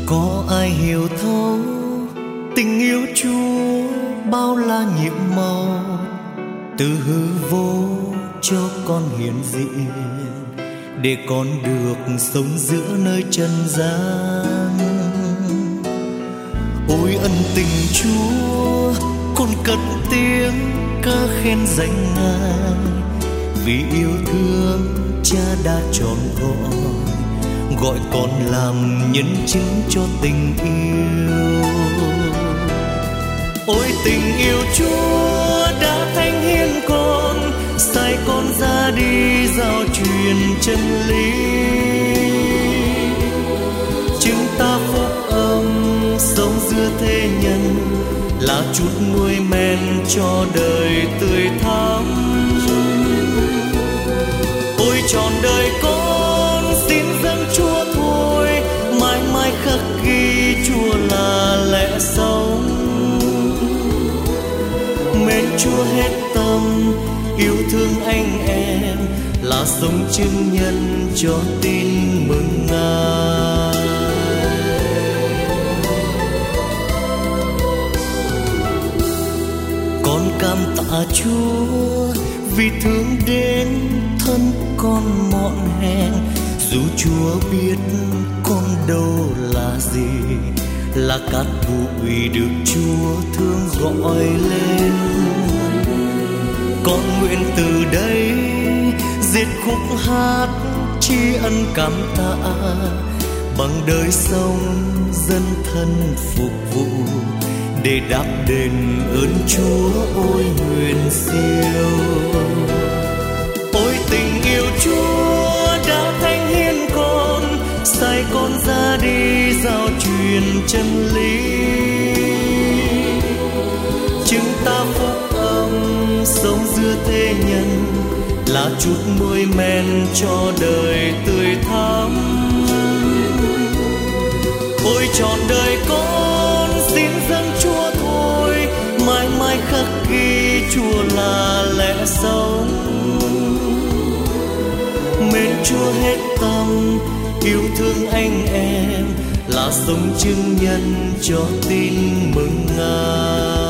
Có ai hiểu thấu tình yêu Chúa bao la nhiệm màu, từ hư vô cho con hiện diện, để con được sống giữa nơi trần gian. Ôi ân tình Chúa, con cất tiếng ca khen danh Ngài, vì yêu thương Cha đã trọn gọi con làm nhân chứng cho tình yêu. Ôi tình yêu Chúa đã thánh hiến con, sai con ra đi rao truyền chân lý. Chúng ta phúc âm sống giữa thế nhân, là chút muối men cho đời tươi thắm. Ôi trọn đời con xin dâng Chúa thôi, mãi mãi khắc ghi Chúa là lẽ sống. Mến Chúa hết tâm, yêu thương anh em, là sống chứng nhân cho tin mừng Ngài. Con cảm tạ Chúa vì thương đến thân con mọn hèn, dù Chúa biết con đâu là gì, là cát bụi được Chúa thương gọi lên. Con nguyện từ đây viết khúc hát tri ân cảm tạ, bằng đời sống dân thân phục vụ, để đáp đền ơn Chúa ôi nguyện siêu. Ôi tình yêu Chúa đã thánh hiến con, sai con ra đi rao truyền chân lý. Chúng ta phúc âm sống giữa thế nhân, là chút muối men cho đời tươi thắm. Ôi trọn đời con xin dâng Chúa thôi, mãi mãi khắc ghi Chúa là lẽ sống. Mến Chúa hết tâm, yêu thương anh em, là sống chứng nhân cho tin mừng Ngài.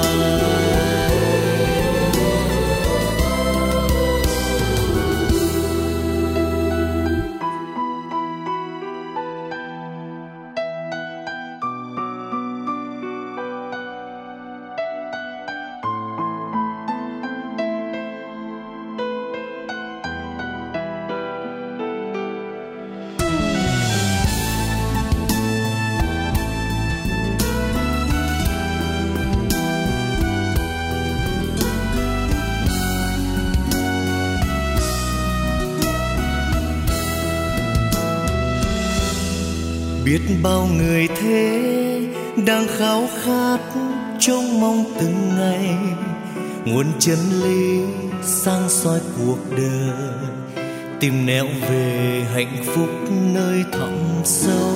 Biết bao người thế đang khao khát trông mong từng ngày, nguồn chân lý sáng soi cuộc đời, tìm nẻo về hạnh phúc nơi thẳm sâu.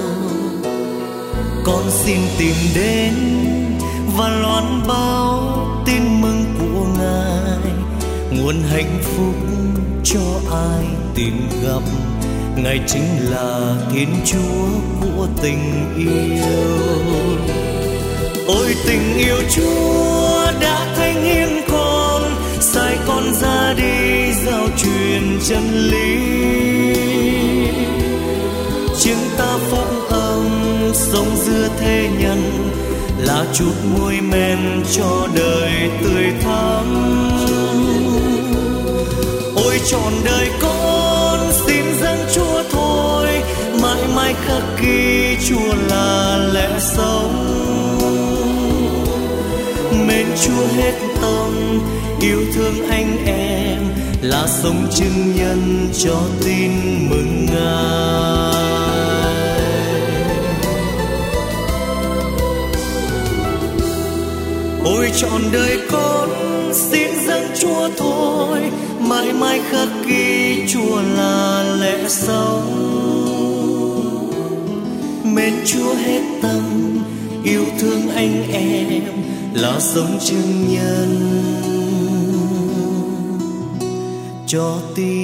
Con xin tìm đến và loan báo tin mừng của Ngài, nguồn hạnh phúc cho ai tìm gặp. Ngài chính là Thiên Chúa của tình yêu. Ôi tình yêu Chúa đã thánh hiến con, sai con ra đi rao truyền chân lý. Chúng ta phúc âm sống giữa thế nhân, là chút muối men cho đời tươi thắm. Ôi trọn đời con xin dâng Chúa thôi, mãi mãi khắc ghi Chúa là lẽ sống. Mến Chúa hết tâm, yêu thương anh em, là sống chứng nhân cho tin mừng Ngài. Ôi trọn đời con xin dâng Chúa thôi, mãi mãi khắc ghi Chúa là lẽ sống. Mến Chúa hết tâm, yêu thương anh em, là sống chứng nhân cho tin